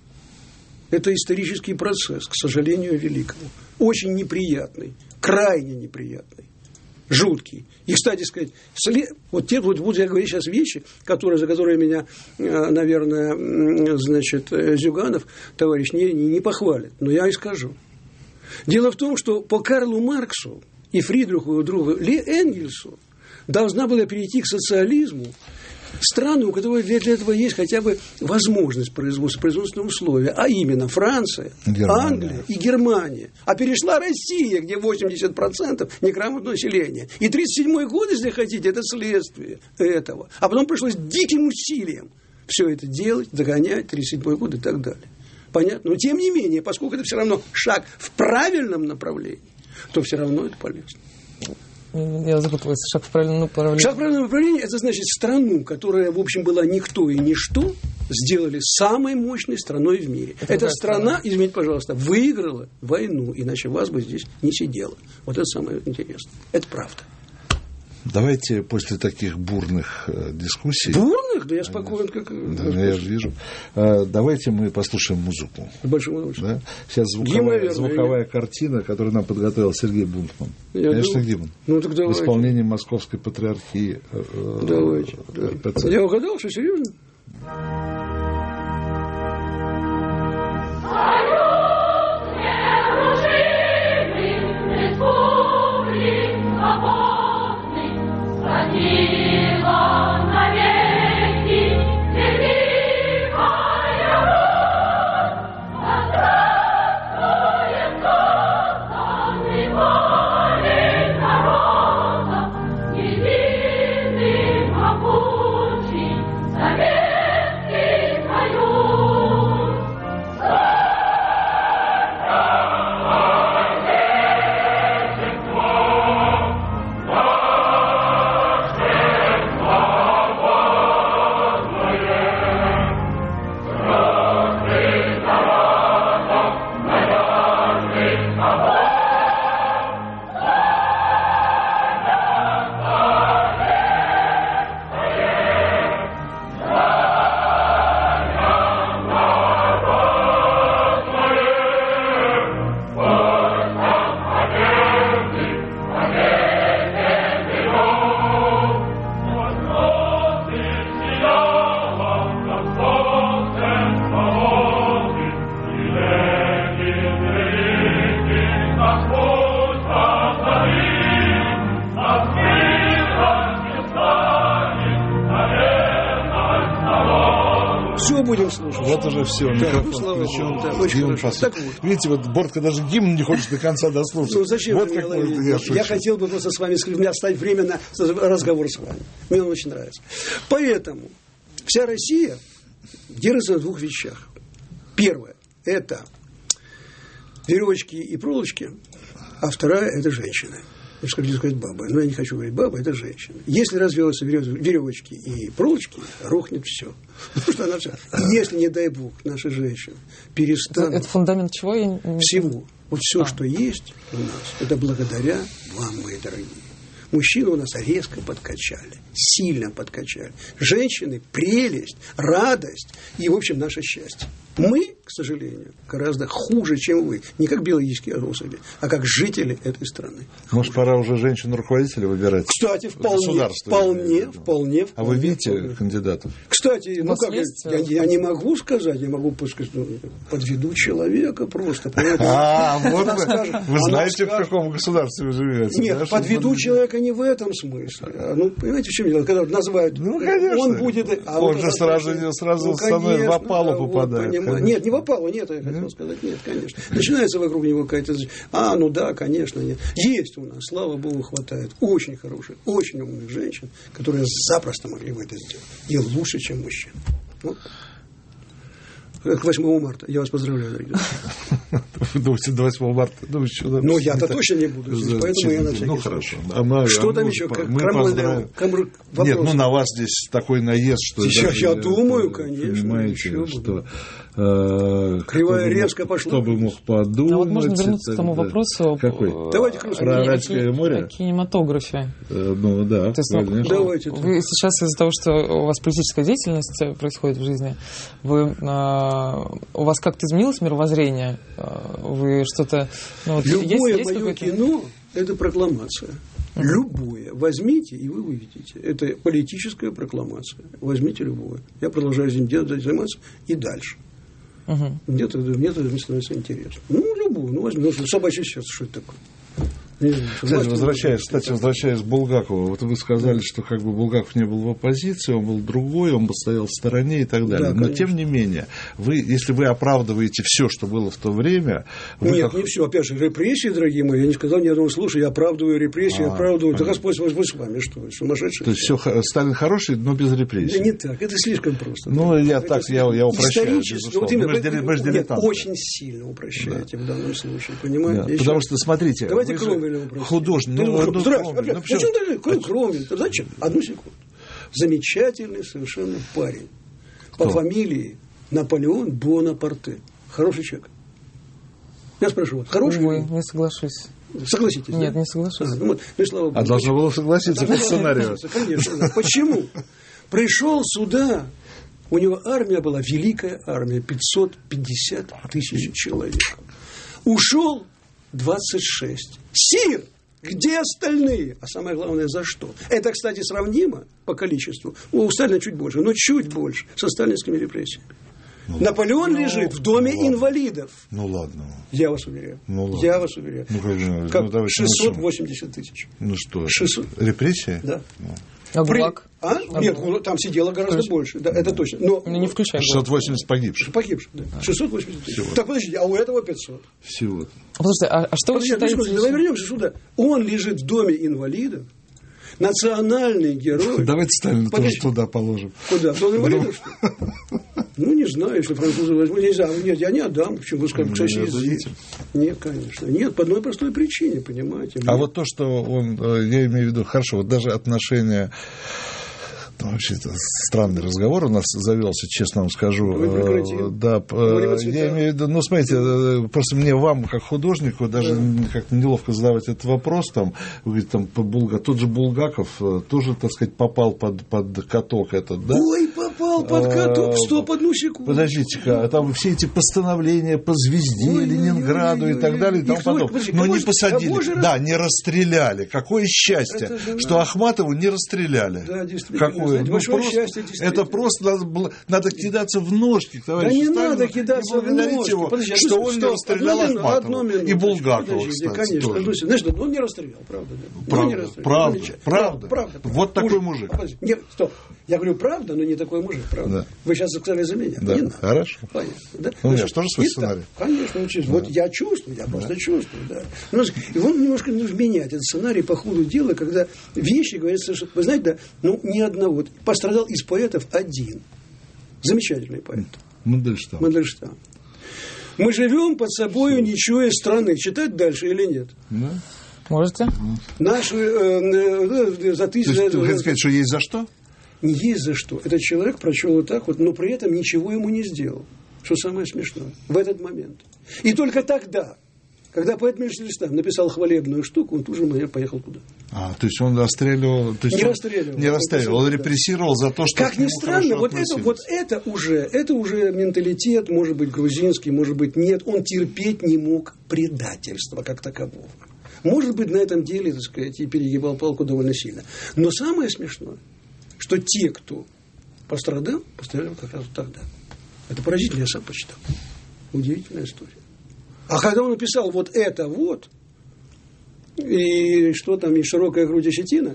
Это исторический процесс, к сожалению, великому. Очень неприятный, крайне неприятный, жуткий. И, кстати сказать, след... вот те, вот буду я говорить сейчас вещи, которые, за которые меня, наверное, значит, Зюганов, товарищ, не, не похвалит, но я и скажу. Дело в том, что по Карлу Марксу и Фридриху, его другу Ли Энгельсу должна была перейти к социализму страны, у которой для этого есть хотя бы возможность производства, производственные условия, а именно Франция, Германия. Англия и Германия. А перешла Россия, где восемьдесят процентов неграмотного населения. И тридцать седьмой год, если хотите, это следствие этого. А потом пришлось диким усилием все это делать, догонять, тридцать седьмой год и так далее. Понятно? Но тем не менее, поскольку это все равно шаг в правильном направлении, то все равно это полезно. Я запуталась. Шаг в правильном направлении. Шаг в правильном направлении – это значит страну, которая, в общем, была никто и ничто, сделали самой мощной страной в мире. Это Эта страна, страна, извините, пожалуйста, выиграла войну, иначе вас бы здесь не сидело. Вот это самое интересное. Это правда. Давайте после таких бурных э, дискуссий... Бурных? Да я спокоен, как... Да, я же вижу. Э, давайте мы послушаем музыку. С большим удовольствием. Да? Сейчас звуковая, наверное, звуковая или... картина, которую нам подготовил Сергей Бунтман. Я Конечно, думаю... Гимн. Ну, так давайте. В исполнении Московской Патриархии. Э, давайте. эр пэ цэ. Я угадал, что серьезно? Советский будем слушать. Вот уже все, да, микрофон ну, слава включен. Богу, да, очень Гимн хорошо. Так вот. Видите, вот Бортко даже гимн не хочет до конца дослушать. Ну, зачем вот вы как меня можно, я, я хотел бы просто с вами оставить время на разговор с вами. Мне он очень нравится. Поэтому вся Россия держится на двух вещах. Первое – это веревочки и проволочки, а вторая – это женщины. Потому что, как здесь сказать, бабы. Но я не хочу говорить бабы, это женщины. Если развелся веревочки и проволочки, рухнет все. Потому что она вся. Если, не дай бог, наши женщины перестанут... Это фундамент чего? Я... Всего. Вот все, а. что есть у нас, это благодаря вам, мои дорогие. Мужчины у нас резко подкачали, сильно подкачали. Женщины – прелесть, радость и, в общем, наше счастье. Мы, к сожалению, гораздо хуже, чем вы. Не как биологические особи, а как жители этой страны. Может, пора уже женщину-руководителя выбирать? Кстати, вполне, вполне, вполне. А вы видите вполне. кандидатов? Кстати, ну как, я, я не могу сказать, я могу сказать, ну, подведу человека просто. А, вот вы знаете, в каком государстве вы живете? Нет, подведу человека не в этом смысле. Ну, понимаете, в чем дело? Когда называют, ну, конечно. Он будет... А он же сразу, сразу становится в опалу попадает. Нет, не в опалу, нет, я хотел сказать, нет, конечно. Начинается вокруг него какая-то... А, ну да, конечно, нет. Есть у нас, слава богу, хватает очень хороших, очень умных женщин, которые запросто могли бы это сделать. И лучше, чем мужчин. Вот. К восьмому марта. Я вас поздравляю, дорогие. Вы думаете, до восьмого марта? Ну, я-то точно не буду здесь, поэтому я на всякий Ну, хорошо. А что там еще? Нет, ну, на вас здесь такой наезд, что... Я думаю, конечно. Понимаете, что... Кривая резко пошла. Кто бы мог подумать. А вот можно вернуться к тому вопросу. Какой? Давайте про Аральское море? О кинематографе. Ну, да. Давайте. Вы сейчас из-за того, что у вас политическая деятельность происходит в жизни, вы, у вас как-то изменилось мировоззрение? Вы что-то... Ну, вот любое есть, есть мое кино – это прокламация. Uh-huh. Любое. Возьмите, и вы увидите. Это политическая прокламация. Возьмите любое. Я продолжаю этим заниматься и дальше. Uh-huh. Мне это, мне это становится интересно. Ну, любую. Ну, возьми. Ну, собачье сердце, что это такое? Кстати, возвращаясь, кстати, возвращаясь к Булгакову, вот вы сказали, что как бы Булгаков не был в оппозиции, он был другой, он бы стоял в стороне и так далее. Да, но тем не менее, вы, если вы оправдываете все, что было в то время... Нет, как... не все. Опять же, репрессии, дорогие мои, я не сказал ни одного слова, я оправдываю репрессии, а, оправдываю... Да Господь возьми с вами, что вы, сумасшедшие? То есть все, Сталин хороший, но без репрессий? Да не так, это слишком просто. Ну, я это так, я, я упрощаю. Вот именно, вы, вы, нет, очень сильно упрощаете, да, в данном случае, понимаете? Да, потому что, смотрите... Давайте кроме художник. Ну, ну, ну, здравствуйте. Ну, почему даже Кромвель? Зачем? Одну секунду. Замечательный совершенно парень. По Кто? фамилии Наполеон Бонапарте. Хороший человек. Я спрашиваю, хороший? Ой, не соглашусь. Согласитесь? Нет, да? не соглашусь. А, ну, вот, ну, слава Богу. А должно было согласиться по сценарию. Конечно. Да. Почему? Пришел сюда, у него армия была, великая армия, пятьсот пятьдесят тысяч человек. Ушел двадцать шесть. Сир! Где остальные? А самое главное, за что? Это, кстати, сравнимо по количеству. У Сталина чуть больше, но чуть больше со сталинскими репрессиями. Ну, Наполеон ну, лежит в доме ну, инвалидов. Ну ладно. Я вас уверяю. Ну, ладно. Я вас уверяю. Ну, как, как ну, шестьсот восемьдесят тысяч. Ну что? шестьсот. Репрессии? Да. Ну. А ГУЛАГ? А? Нет, там сидело гораздо Конечно. больше. Да, это точно. Но, ну, не включая. шестьсот восемьдесят погибших. Погибших, да. шестьсот восемьдесят тысяч. Так, подождите, а у этого пятьсот. Всего. Подождите, а, а что Подождите, вы считаете? Подождите, давай вернемся сюда. Он лежит в доме инвалидов. Национальный герой. Давайте Сталина тоже туда положим. Куда? В дом инвалидов, что ли? Ну, не знаю, если французы возьмут. Не знаю. Нет, я не отдам. Почему вы скажете, что есть? Нет, конечно. Нет, по одной простой причине, понимаете. А вот то, что он, я имею в виду, хорошо, вот даже отношения... Вообще, это странный разговор у нас завелся, честно вам скажу. Да, я имею в виду, ну, смотрите, просто мне, вам, как художнику, даже да. как-то неловко задавать этот вопрос, там, вы говорите, там, Булга, тот же Булгаков тоже, так сказать, попал под, под каток этот, да? Ой, попал под каток, стоп, одну секунду. Подождите-ка, там все эти постановления по звезде, ой, Ленинграду ой, ой, ой, и так далее, и тому подобное. Но не посадили, да, не расстреляли. Какое счастье, что Ахматову не расстреляли. Да, действительно. Какое Знаете, ну, большое просто, счастье, это просто надо, надо кидаться в ножки к товарищу Да не Сталину надо кидаться в ножки. Его, Подожди, что он стоп, не расстрелял Ахматова. И Булгакова, подожди, кстати, конечно. тоже. Значит, он не расстрелял, правда. Да? Правда, не расстрелял. правда, Правда, правда. правда. Вот такой Уж, мужик. А, подожди, нет, стоп. Я говорю правда, но не такой мужик, правда. Да. Вы сейчас сказали за меня. Да, не надо. хорошо. Понятно. Да? У меня Значит, же тоже свой и сценарий. Так, конечно, учись. Да. Вот я чувствую, я да. просто чувствую, да. Но, и он немножко нужно менять этот сценарий по ходу дела, когда вещи говорятся, что, вы знаете, да, ну, ни одного. Вот, пострадал из поэтов один. Замечательный поэт. Мандельштам. Мандельштам. Мы живем под собою ничего из страны. Читать дальше или нет? Да. Можете? Наши э, э, за тысячу... То есть, вы хотите сказать, что есть за что? Не есть за что. Этот человек прочел вот так вот, но при этом ничего ему не сделал. Что самое смешное. В этот момент. И только тогда, когда поэт Мандельштам написал хвалебную штуку, он тут же поехал туда. А, то есть он расстреливал... То есть не он расстреливал. Не расстреливал, он да. репрессировал за то, что... Как ни странно, вот это, вот это уже, это уже менталитет, может быть, грузинский, может быть, нет. Он терпеть не мог предательства как такового. Может быть, на этом деле, так сказать, и перегибал палку довольно сильно. Но самое смешное, что те, кто пострадал, пострадали как раз тогда. Это поразительно, я сам почитал. Удивительная история. А когда он написал вот это вот, и что там, и широкая грудь осетина,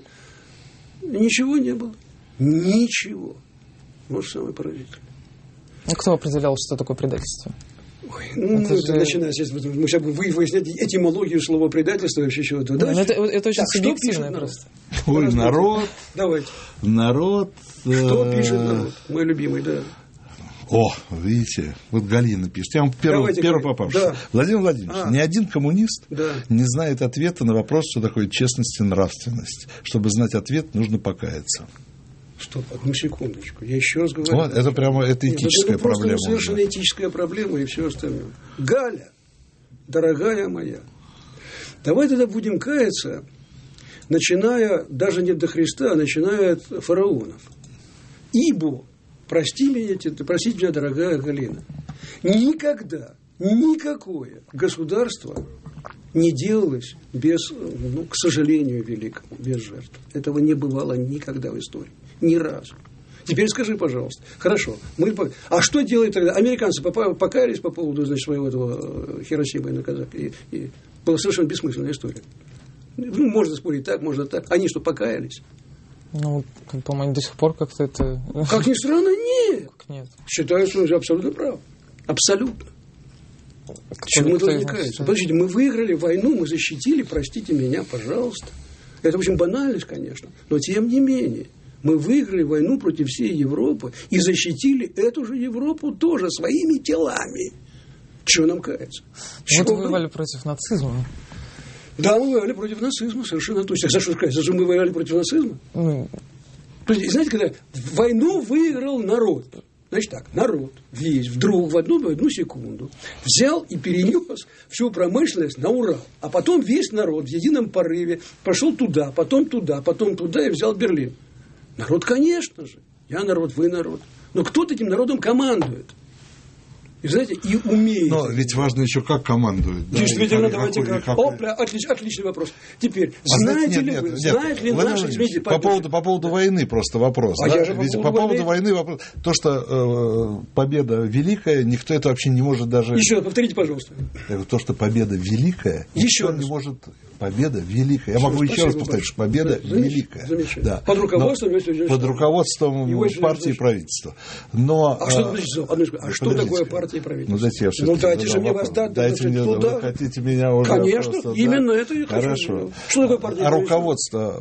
ничего не было. Ничего. Вот самое поразительное. А кто определял, что такое предательство? Ой, ну, это же... начиная, мы сейчас будем выяснять этимологию слова предательства вообще чего-то. Да, это, это очень так, субъективно просто. Ой, народ. Давайте. Народ. Что пишет народ? Мой любимый, да. О, видите, вот Галина пишет. Я вам первый, первый попавшийся. Да. Владимир Владимирович, а. ни один коммунист да. не знает ответа на вопрос, что такое честность и нравственность. Чтобы знать ответ, нужно покаяться. Стоп, одну секундочку. Я еще раз говорю. Вот, это прямо это этическая Нет, это проблема. Это совершенно этическая проблема и все остальное. Галя, дорогая моя, давай тогда будем каяться, начиная даже не до Христа, а начиная от фараонов. Ибо, прости меня, простите меня, дорогая Галина, никогда, никакое государство не делалось без, ну, к сожалению великому, без жертв. Этого не бывало никогда в истории. Ни разу. Теперь скажи, пожалуйста. Хорошо. Мы... А что делают тогда? Американцы покаялись по поводу, значит, своего этого Хиросимы и Нагасаки. И, и была совершенно бессмысленная история. Ну, можно спорить так, можно так. Они что, покаялись? Ну, по-моему, до сих пор как-то это... Как ни странно, нет. Как нет? Считаю, что он абсолютно прав. Абсолютно. Почему мы должны каяться? Подождите, мы выиграли войну, мы защитили, простите меня, пожалуйста. Это очень банальность, конечно. Но тем не менее. Мы выиграли войну против всей Европы и защитили эту же Европу тоже своими телами. Чего нам каяться? Вот вы воевали против нацизма. Да, мы воевали против нацизма, совершенно точно. За что каяться? За что мы воевали против нацизма? Mm. Знаете, когда войну выиграл народ. Значит так, народ весь вдруг в одну, в одну секунду взял и перенес всю промышленность на Урал. А потом весь народ в едином порыве пошел туда, потом туда, потом туда и взял Берлин. Народ, конечно же. Я народ, вы народ. Но кто-то этим народом командует. И, знаете, и умеет. Но ведь важно еще, как командует. Да, действительно, давайте как. Какой... Опля, отлич, отличный вопрос. Теперь, а знаете нет, ли нет, вы, нет, знает ли наши... Смотрите, по, поводу, по поводу войны просто вопрос. А да? я же по ведь поводу по поводу войны... войны вопрос. То, что э, победа великая, никто это вообще не может даже... Еще раз, повторите, пожалуйста. То, что победа великая, еще никто раз. не может... Победа великая. Я могу еще раз повторить, что победа да, великая. Да. Под руководством, под руководством партии и правительства. Но, а что, а, а что такое партия и правительство? Ну, дайте, я ну, дайте же мне вас дать. Дайте мне, туда. Вы хотите меня уже... Конечно, просто, именно да? это и хочу. Хорошо. Что такое партия и а правительство? руководство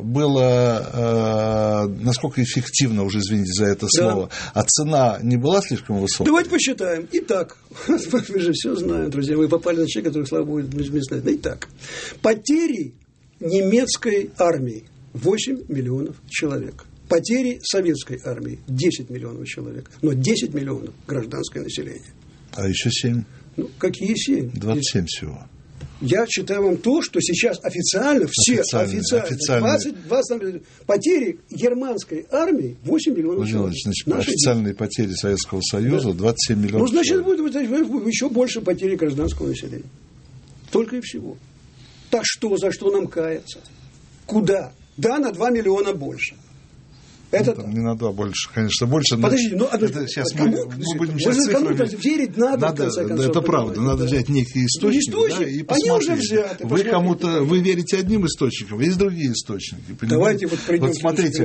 было, э, насколько эффективно, уже извините за это да. слово, а цена не была слишком высокой? Давайте посчитаем. Итак, вы же все знаете, друзья, вы попали на человека, который, слава богу, не знает. Итак, потери немецкой армии восемь миллионов человек. Потери советской армии десять миллионов человек. Но десять миллионов гражданское население. А еще семь? Ну, какие семь? двадцать семь всего. Я читаю вам то, что сейчас официально, все официально, официально двадцать, двадцать, потери германской армии восемь миллионов человек. Значит, официальные дети. Потери Советского Союза да. двадцать семь миллионов Ну, значит, человек. будет еще больше потери гражданского населения. Только и всего. Так что, за что нам каяться? Куда? Да, на два миллиона больше. Это ну, там, не на два больше, конечно, больше. Подождите, ну, это сейчас кому, мы, мы будем сейчас цифрами. Кому-то верить надо, надо, в конце концов. это правда, надо взять некие источники, ну, источник, да, и посмотреть. Они уже взяты, вы кому-то, вы верите одним источникам, есть другие источники. Понимаете? Давайте вот пройдем вот смотрите,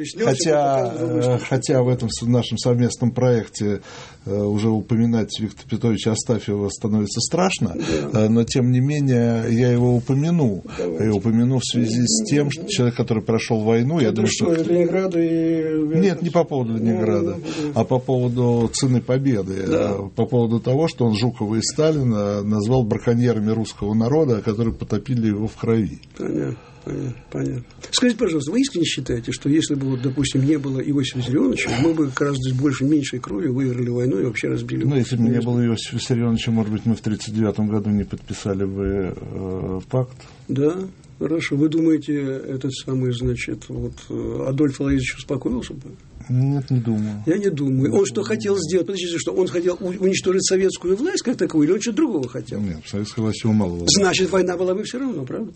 хотя, хотя в этом нашем совместном проекте уже упоминать Виктора Петровича Астафьева становится страшно, да. но тем не менее я его упомяну. Давайте. Я упомяну в связи с тем, что человек, который прошел войну, это я думаю, что... что... Ленинграду и... Нет, не по поводу Ленинграда, ну, а по поводу цены победы, да. по поводу того, что он Жукова и Сталина назвал браконьерами русского народа, которые потопили его в крови. Понятно. Понятно, понятно. Скажите, пожалуйста, вы искренне считаете, что если бы, вот, допустим, не было Иосифа Виссарионовича, мы бы гораздо больше, меньшей кровью выиграли войну и вообще разбили... Ну, если бы не было Иосифа Виссарионовича, может быть, мы в тридцать девятом году не подписали бы э, пакт? Да, хорошо. Вы думаете, этот самый, значит, вот Адольф Алаизович успокоился бы? Нет, не думаю. Я не думаю. Он что хотел сделать? Подождите, что он хотел уничтожить советскую власть как таковую, или он что-то другого хотел? Нет, советской власти его мало было. Значит, война была бы все равно, правда?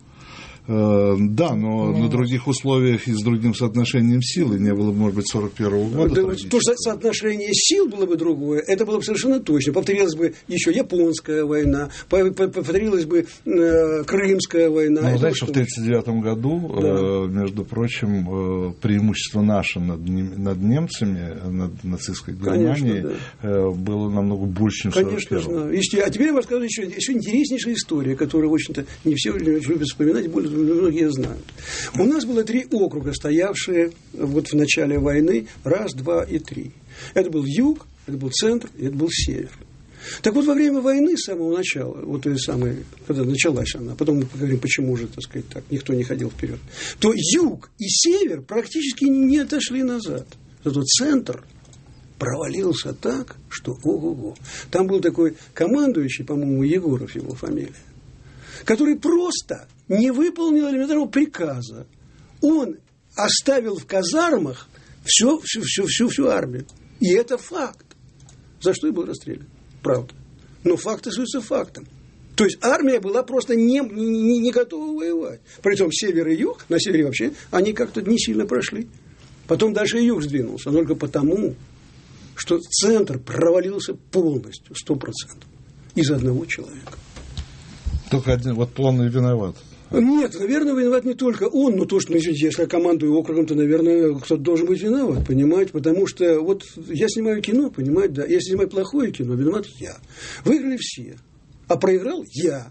Да, но mm. на других условиях и с другим соотношением сил, и не было бы, может быть, сорок первого года. Да, то, что соотношение сил было бы другое, это было бы совершенно точно. Повторилась бы еще Японская война, повторилась бы э, Крымская война. Ну, знаете, что в тысяча девятьсот тридцать девятом году, да. э, между прочим, э, преимущество наше над, над немцами, над нацистской Германией, конечно, да. э, было намного больше, чем в сорок первом. Конечно. А теперь я вам расскажу еще, еще интереснейшая история, которую, в общем-то, не все любят вспоминать, более многие знают. У нас было три округа, стоявшие вот в начале войны, раз, два и три. Это был юг, это был центр, и это был север. Так вот, во время войны с самого начала, вот той самой, когда началась она, потом мы поговорим, почему же, так сказать, так, никто не ходил вперед, то юг и север практически не отошли назад. Зато центр провалился так, что ого-го. Там был такой командующий, по-моему, Егоров его фамилия, который просто не выполнил элементарного приказа. Он оставил в казармах всю, всю, всю, всю, всю армию. И это факт. За что и был расстрелян. Правда. Но факт остается фактом. То есть армия была просто не, не, не готова воевать. Причем север и юг, на севере вообще, они как-то не сильно прошли. Потом дальше и юг сдвинулся. Но только потому, что центр провалился полностью, сто процентов. Из-за одного человека. Только один, вот план виноват. Нет, наверное, виноват не только он, но то, что, если я командую округом, то, наверное, кто-то должен быть виноват, понимаете, потому что вот я снимаю кино, понимаете, да, если снимаю плохое кино, виноват я. Выиграли все, а проиграл я,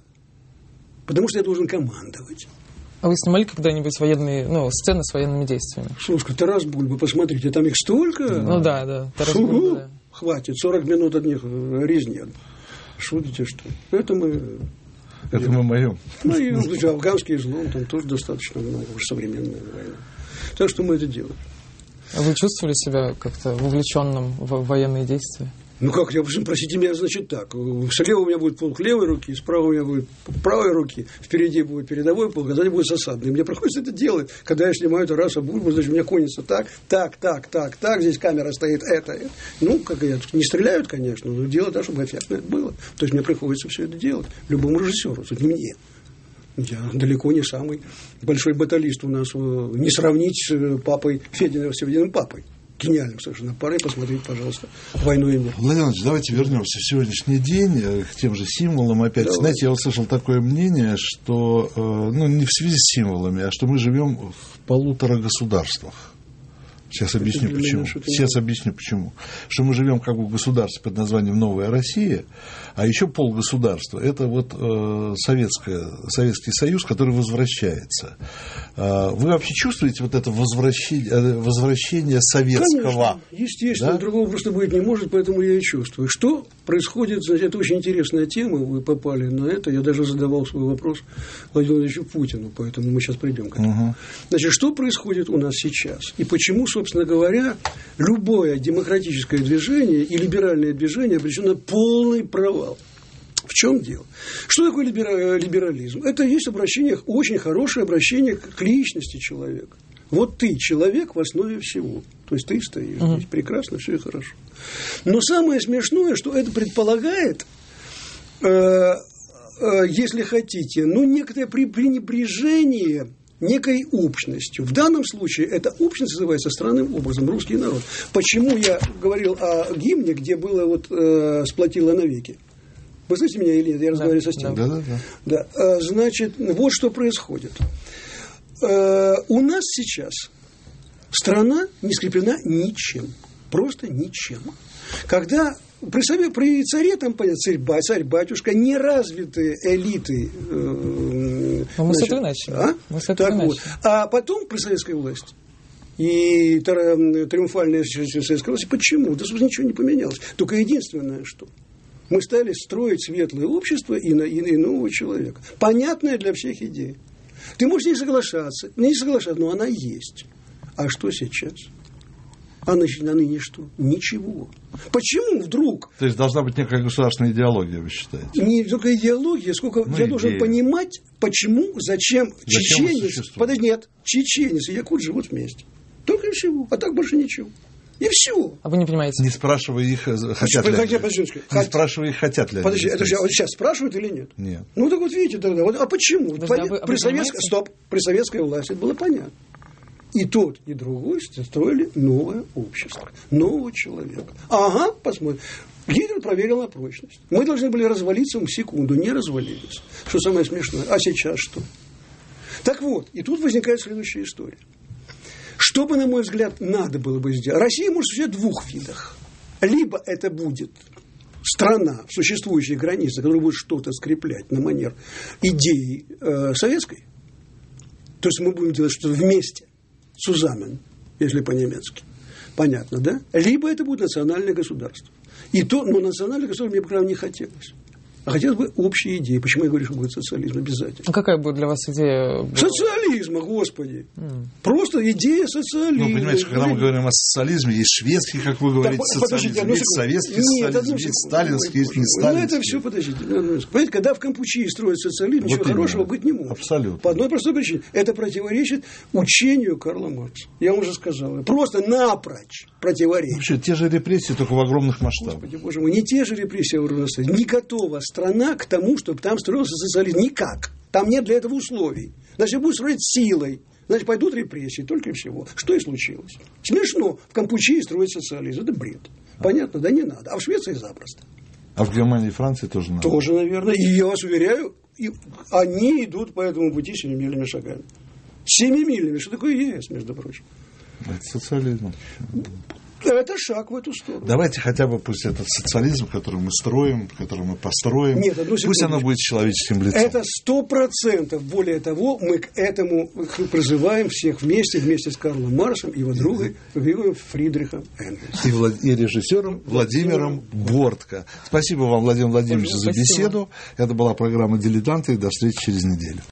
потому что я должен командовать. А вы снимали когда-нибудь военные, ну, сцены с военными действиями? Слушай, Тарас Бульба, посмотрите, там их столько. Ну да, да, Тарас Бульба, да. Хватит, сорок минут от них резни. Шутите, что? Это мы... Это мы моем. Ну, и афганский излом, там тоже достаточно много, уже современная война. Так что мы это делаем. А вы чувствовали себя как-то вовлеченным в военные действия? Ну как, я, простите меня, значит так. Слева у меня будет полк левой руки, справа у меня будет правой руки, впереди будет передовой полк, а сзади будет засадный. Мне приходится это делать, когда я снимаю Тараса Бульбу, значит, у меня конится так, так, так, так, так, здесь камера стоит, это, это. Ну, как я, не стреляют, конечно, но дело так, чтобы эффектно это было. То есть мне приходится все это делать, любому режиссеру, не мне. Я далеко не самый большой баталист у нас, не сравнить с папой Фединым, Севединым папой. Гениальным совершенно. Пора посмотреть, пожалуйста, «Войну и мир». Владимир Иванович, давайте вернемся в сегодняшний день к тем же символам. Опять, Давай. знаете, я услышал такое мнение, что, ну, не в связи с символами, а что мы живем в полутора государствах. Сейчас объясню почему. Сейчас объясню почему. Что мы живем как бы в государстве под названием «Новая Россия», а еще полгосударства – это вот э, Советское, Советский Союз, который возвращается. Э, вы вообще чувствуете вот это возвращение, возвращение советского? Конечно, естественно, да? Другого просто быть не может, поэтому я и чувствую. Что происходит, значит, это очень интересная тема, вы попали на это, я даже задавал свой вопрос Владимиру Владимировичу Путину, поэтому мы сейчас придем к этому. Угу. Значит, что происходит у нас сейчас? И почему, собственно говоря, любое демократическое движение и либеральное движение обречено на полный провал? В чем дело? Что такое либерализм? Это есть обращение, очень хорошее обращение к личности человека. Вот ты человек в основе всего. То есть ты стоишь uh-huh. здесь. Прекрасно, все и хорошо. Но самое смешное, что это предполагает, э, э, если хотите, ну, некоторое пренебрежение некой общностью. В данном случае эта общность называется странным образом русский народ. Почему я говорил о гимне, где было вот э, «Сплотило навеки»? Вы слышите меня или нет? Я разговариваю со стеной. Да, да, да. да. Значит, вот что происходит. Э, у нас сейчас страна не скреплена ничем. Просто ничем. Когда при, сове, при царе, там, понятно, царь, царь, батюшка, неразвитые элиты. Э, Но мы с этого начали. А? Мы с этого так начали. Вот. А потом при советской власти и триумфальная советская власть. Почему? Да, собственно, ничего не поменялось. Только единственное, что мы стали строить светлое общество и, на, и, и нового человека. Понятная для всех идея. Ты можешь не соглашаться, не соглашаться, но она есть. А что сейчас? А на, на ныне что? Ничего. Почему вдруг? То есть должна быть некая государственная идеология, вы считаете? Не только идеология, сколько ну, я идея. должен понимать, почему, зачем, зачем чеченец, подожди, нет, чеченец и якут живут вместе. Только и всего, а так больше ничего. И все. А вы не понимаете? Не спрашивая их, хотят ли они. Не спрашивая их, хотят ли они. Подожди, это же вот сейчас спрашивают или нет? Нет. Ну так вот видите тогда. Вот, а почему? Подожди, Понят... а вы, а при, вы советской... Стоп, при советской власти это было понятно. И тот, и другой строили новое общество, нового человека. Ага, посмотрим. Гитлер проверил на прочность. Мы должны были развалиться в секунду, не развалились. Что самое смешное. А сейчас что? Так вот, и тут возникает следующая история. Что бы, на мой взгляд, надо было бы сделать? Россия может существовать в двух видах. Либо это будет страна в существующих границах, которая будет что-то скреплять на манер идеи э, советской. То есть мы будем делать что-то вместе. Сузамен, если по-немецки. Понятно, да? Либо это будет национальное государство. И то, но национальное государство мне, по крайней мере, не хотелось. А хотелось бы общие идеи. Почему я говорю, что будет социализм обязательно? А какая будет для вас идея? Социализма, господи. Mm. Просто идея социализма. Ну, понимаете, когда мы говорим о социализме, есть шведский, как вы говорите, так, социализм, есть советский Нет, социализм, есть сталинский, есть не сталинский. Ну, это все, подождите. Понимаете, когда в Кампучии строят социализм, вот ничего именно. Хорошего быть не может. Абсолютно. По одной простой причине. Это противоречит учению Карла Маркса. Я вам уже сказал. Просто напрочь противоречит. Вообще, те же репрессии, только в огромных масштабах. Господи, боже мой, не те же репрессии, а не готова страна к тому, чтобы там строился социализм. Никак. Там нет для этого условий. Значит, будет строить силой. Значит, пойдут репрессии, только и всего. Что и случилось. Смешно в Кампучии строить социализм. Это бред. Понятно? Да не надо. А в Швеции запросто. А в Германии и Франции тоже надо? Тоже, наверное. И я вас уверяю, и они идут по этому пути семимильными шагами. Семимильными. Что такое ЕС, между прочим? Это социализм. Это шаг в эту сторону. Давайте хотя бы пусть этот социализм, который мы строим, который мы построим, Нет, пусть оно будет человеческим лицом. Это сто процентов. Более того, мы к этому призываем всех вместе, вместе с Карлом Марксом и его другом Фридрихом Энгельсом. И, Влад... и режиссером Владимиром Бортко. Спасибо вам, Владимир Владимирович, за беседу. Это была программа «Дилетанты». До встречи через неделю.